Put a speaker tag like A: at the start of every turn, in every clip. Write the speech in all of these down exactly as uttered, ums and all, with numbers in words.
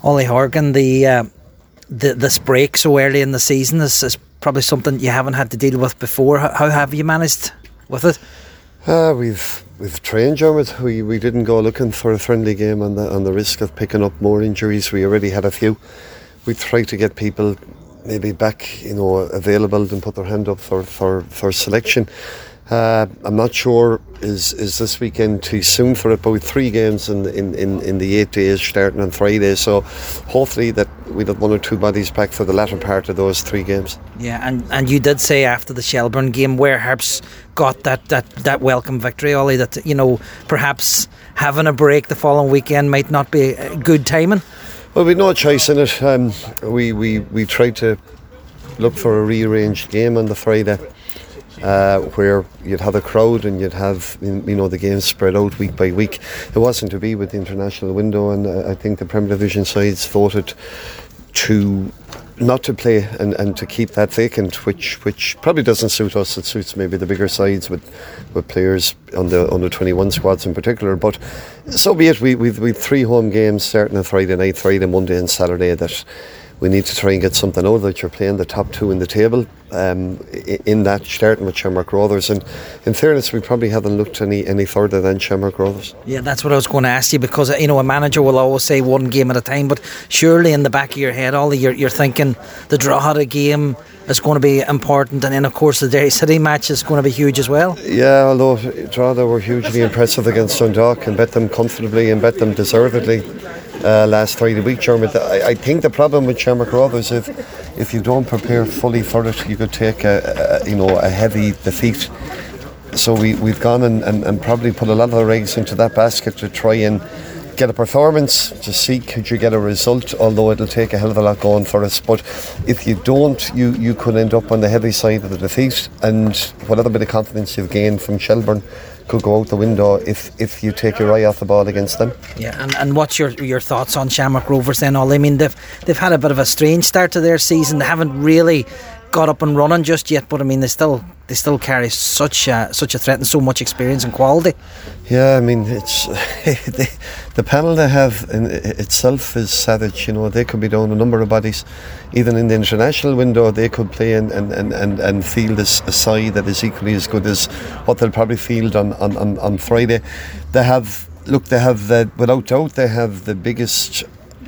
A: Ollie Horgan, the, uh, the this break so early in the season is, is probably something you haven't had to deal with before. How, how have you managed with it?
B: Uh, we've we've trained, Dermot. We we didn't go looking for a friendly game on the on the risk of picking up more injuries. We already had a few. We tried to get people maybe back, you know, available and put their hand up for for, for selection. Uh, I'm not sure is is this weekend too soon for it, but with three games in in, in, in the eight days starting on Friday, so hopefully that we'll have one or two bodies back for the latter part of those three games.
A: Yeah, and, and you did say after the Shelbourne game where Harps got that, that, that welcome victory, Ollie, that, you know, perhaps having a break the following weekend might not be good timing.
B: Well, we've no choice in it. Um, we, we, we tried to look for a rearranged game on the Friday. Uh, where you'd have a crowd and you'd have, you know, the games spread out week by week. It wasn't to be with the international window, and uh, I think the Premier Division sides voted to not to play and, and to keep that vacant, which which probably doesn't suit us. It suits maybe the bigger sides with, with players on the under twenty-one squads in particular. But so be it. We we've we've three home games starting on Friday night, Friday, Monday, and Saturday that we need to try and get something out of it. You're playing the top two in the table um, in that, starting with Shamrock Rovers, and in fairness we probably haven't looked any, any further than Shamrock Rovers.
A: Yeah, that's what I was going to ask you, because, you know, a manager will always say one game at a time, but surely in the back of your head, Ollie, you're, you're thinking the Drogheda game is going to be important, and then of course the Derry City match is going to be huge as well.
B: Yeah, although Drogheda were hugely impressive against Dundalk and bet them comfortably and bet them deservedly Uh, last Friday week, Dermot. I, I think the problem with Shamrock Rovers, if if you don't prepare fully for it, you could take a, a you know a heavy defeat. So we we've gone and, and, and probably put a lot of the eggs into that basket to try and get a performance, to see could you get a result, although it'll take a hell of a lot going for us. But if you don't, you, you could end up on the heavy side of the defeat, and whatever bit of confidence you've gained from Shelbourne could go out the window if, if you take your eye off the ball against them.
A: Yeah, and, and what's your your thoughts on Shamrock Rovers then, Ollie? I mean, they've they've had a bit of a strange start to their season. They haven't really got up and running just yet, but I mean, they still they still carry such a, such a threat and so much experience and quality.
B: Yeah, I mean, it's the, the panel they have in itself is savage. You know, they could be down a number of bodies. Even in the international window, they could play and and, and, and, and field a, a side that is equally as good as what they'll probably field on, on, on, on Friday. They have, look, they have, the, without doubt, they have the biggest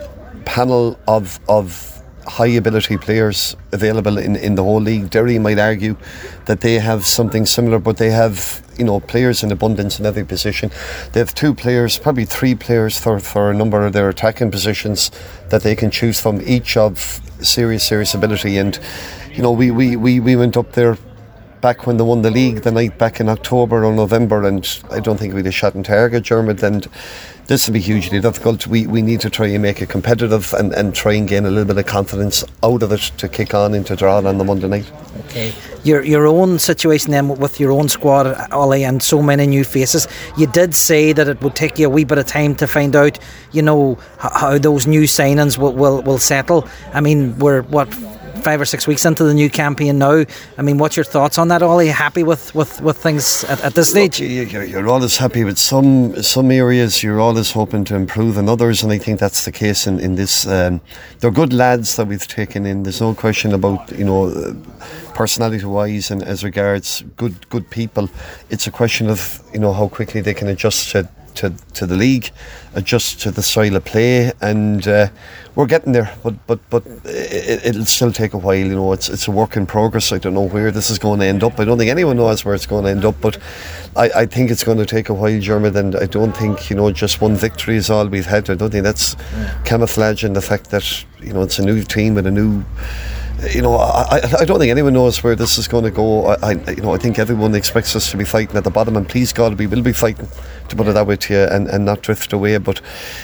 B: panel of of high ability players available in, in the whole league. Derry might argue that they have something similar, but they have, you know, players in abundance in every position. They have two players, probably three players for, for a number of their attacking positions that they can choose from, each of serious, serious ability. And, you know, we, we, we, we went up there back when they won the league the night back in October or November, and I don't think we'd have shot in target, Dermot, and this will be hugely difficult. We we need to try and make it competitive and, and try and gain a little bit of confidence out of it to kick on into Drogheda on the Monday night.
A: Okay, your your own situation then with your own squad, Ollie, and so many new faces. You did say that it would take you a wee bit of time to find out, you know, how, how those new signings will, will will settle. I mean, we're what, five or six weeks into the new campaign now. I mean, what's your thoughts on that, Ollie? Happy with, with, with things at, at this stage?
B: Look, you're, you're always happy with some some areas. You're always hoping to improve in others, and I think that's the case in, in this. Um, they're good lads that we've taken in. There's no question about, you know, uh, personality wise and as regards good good people. It's a question of, you know, how quickly they can adjust to To, to the league, adjust to the style of play, and uh, we're getting there. But but but it, it'll still take a while. You know, it's it's a work in progress. I don't know where this is going to end up. I don't think anyone knows where it's going to end up. But I, I think it's going to take a while, Dermot. And I don't think, you know, just one victory is all we've had. I don't think that's yeah. camouflaging the fact that, you know, it's a new team with a new. You know, I, I don't think anyone knows where this is going to go. I, I, you know, I think everyone expects us to be fighting at the bottom, and please God, we will be fighting, to put it that way to you, and, and not drift away. But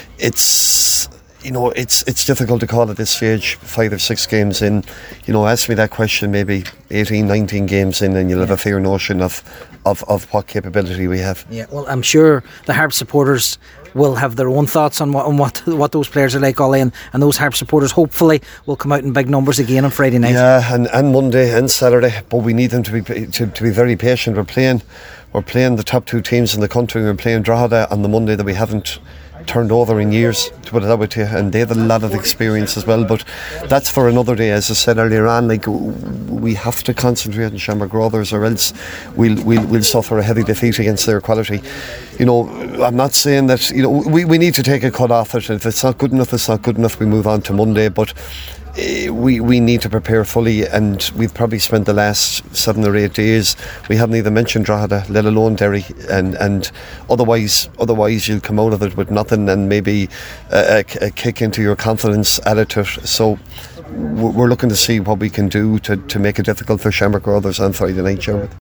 B: it's, you know, it's it's difficult to call at this stage, five or six games in. You know, ask me that question maybe eighteen, nineteen games in, and you'll yeah. have a fair notion of, of, of what capability we have.
A: Yeah, well, I'm sure the Harps supporters will have their own thoughts on what on what, what those players are like, Ollie, and, and those Harps supporters hopefully will come out in big numbers again on Friday night.
B: Yeah, and, and Monday and Saturday, but we need them to be to, to be very patient. We're playing we're playing the top two teams in the country. We're playing Drogheda on the Monday that we haven't turned over in years, to put it that way to you, and they have a lot of experience as well. But that's for another day. As I said earlier on, like, we have to concentrate on Shamrock Rovers, or else we'll, we'll we'll suffer a heavy defeat against their quality. You know, I'm not saying that, you know, we, we need to take a cut off it. If it's not good enough, it's not good enough. We move on to Monday, but we we need to prepare fully, and we've probably spent the last seven or eight days, we haven't even mentioned Drogheda, let alone Derry, and and otherwise otherwise you'll come out of it with nothing, and maybe a, a, a kick into your confidence added to it. So we're looking to see what we can do to, to make it difficult for Shamrock Rovers on Friday night, Sherwood.